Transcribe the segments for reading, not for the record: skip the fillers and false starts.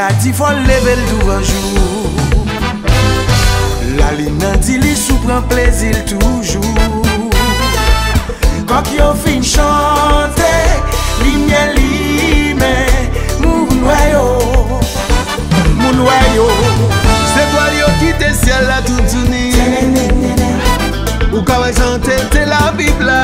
paradis faut lever le tout un jour. La ligne dit li sou prend plaisir toujours. Quand yon fin chante, lumière li mais moun noyo. C'est toi qui te ciel la tout tourné. Ou quand on chante, c'est la Bible là.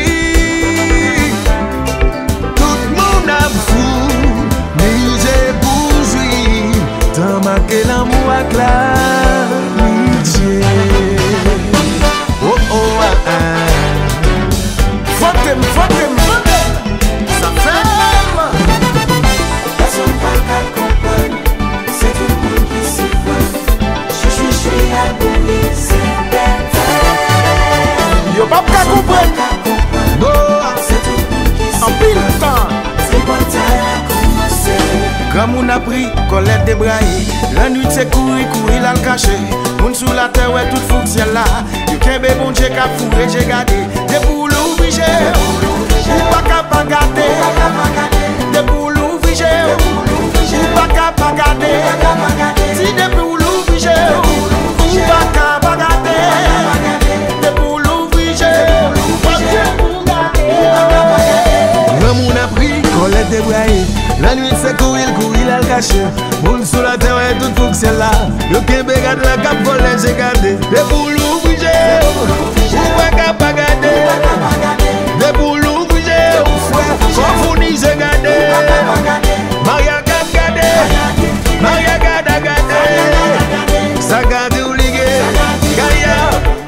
Tout le monde a fou, musée bourgeois. T'as marqué l'amour avec l'amitié. Oh oh ah ah. Fotem, ça fait. Personne pas qu'à comprendre. C'est tout le monde qui s'y voit. Je suis abonné, c'est bête. Yo pas qu'à comprendre. C'est tout le monde qui s'y En pile temps. C'est bon temps à commencer. Quand moun a pris, Colette débraillé. La nuit c'est courir, là le caché. Moun sous la terre, ouais, tout fou ciel là. Yo kembe bon Dieu qu'a fourré, j'ai gardé. Des boules obligées, ou pas qu'à pas garder. Des boules obligées, ou pas qu'à pas garder. Si des boules obligées, ou pas qu'à pas garder. Des boules obligées, ou pas qu'à pas garder. Le monde a pris, Colette débraillé. La nuit c'est courir, là le caché. Moun sous la terre et tout fou que c'est là. Yo kembe garde la cap volée, j'ai gardé. Des boules obligées, ou pas qu'à pas garder. Des boules obligées, ou frère, qu'on fournit, j'ai gardé. Maria garde gardé, Maria garde gardé. Ça garde ou ligue, Gaïa.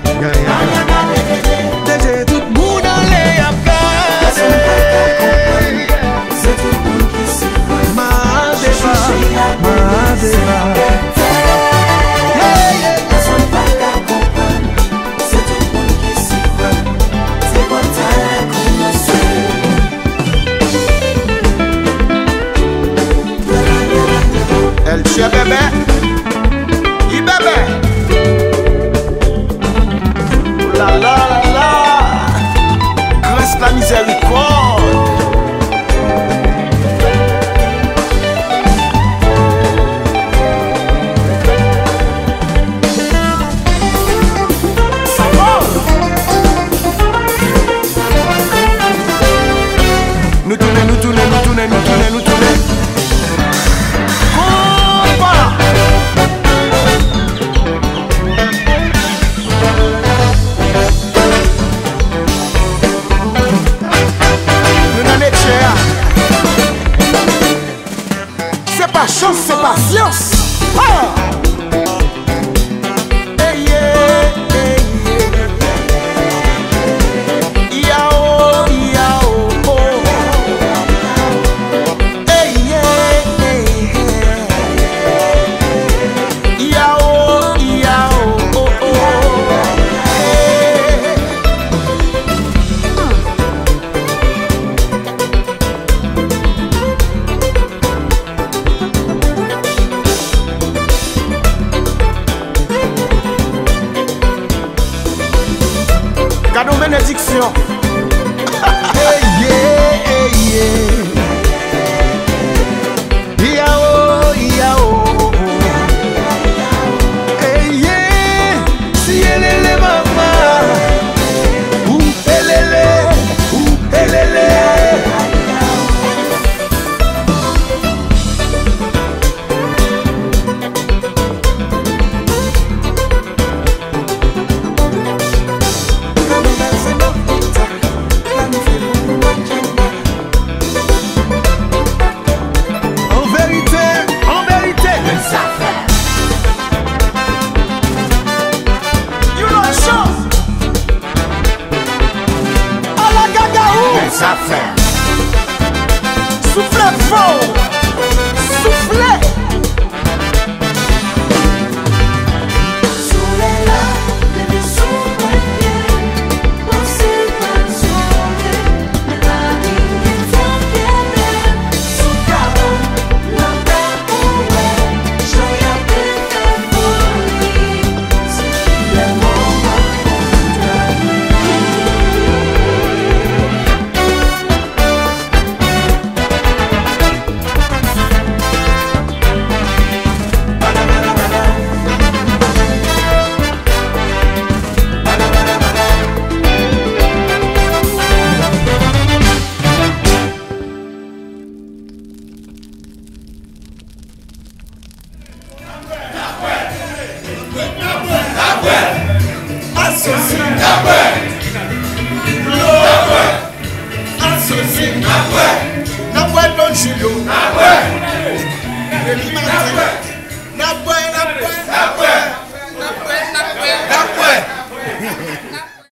Déjà tout le monde allait à garder. C'est tout le monde qui s'y voit. Personne pas qu'à comprendre. C'est tout le monde qui s'y voit. C'est bon temps à commencer. El tue bébé, il bébé. La la la la, grâce la miséricorde. Ça va. Nous tourner. C'est pas chance, c'est patience. Ah! Hey, yeah, hey, yeah. Yao, yao, oh. Hey, yeah, hey, yeah. Yao, yao, oh, oh. Hey. Cadeau bénédiction. Hey yeah, hey yeah. Yao, yao. Hey yeah. Si elele mama. Ou elele, ou elele. En vérité. Ça fait. You know the show. À la gagaou. Ça fait. Soufflez fort. Soufflez. Sous les lacs, les sous les pieds. On s'est pas sauvé. Mais la vie est en pied. Sous cabot, l'enfer pour elle. J'y ai plus de folie. C'est le moment de nuit. Associé.